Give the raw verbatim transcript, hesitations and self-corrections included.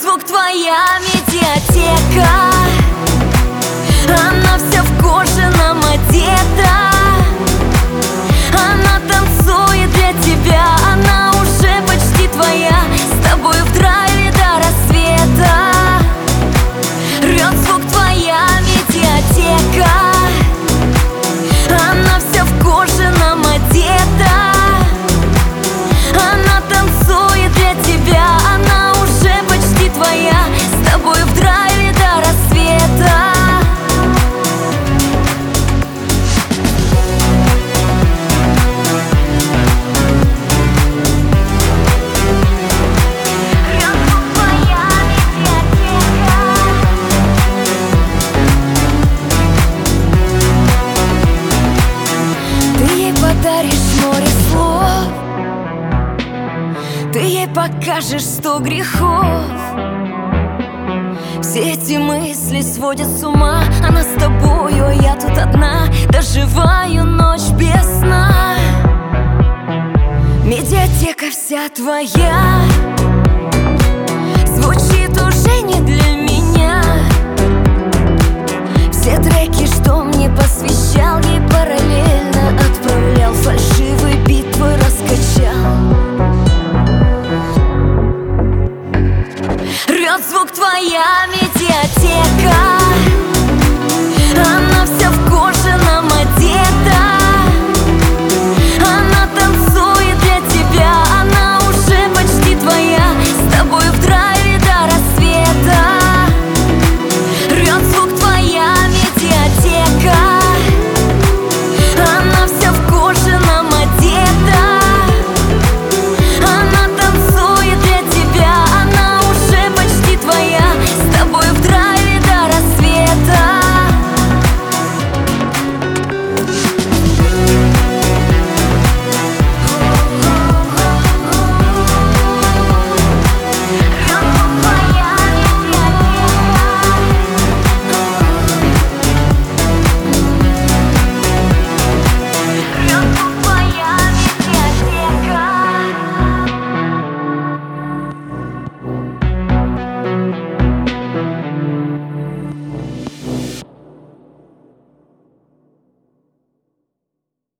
звук твоя медиатека. Она вся в кожаном одета. Она танцует для тебя. Она уже почти твоя. С тобой в драйве до рассвета. Рвет звук твоя медиатека. Она вся в кожаном одета. Она танцует для тебя. Она уже почти твоя. С тобой в драйве до рассвета. Подаришь море слов, ты ей покажешь сто грехов. Все эти мысли сводят с ума. Она с тобою, а я тут одна. Доживаю ночь без сна. Медиатека вся твоя. Звучит уже не для меня. Все треки, что мне посвящал, ей параллельно отправлял. Фальшивый бит твой раскачал. Рвет звук твоя медиатека.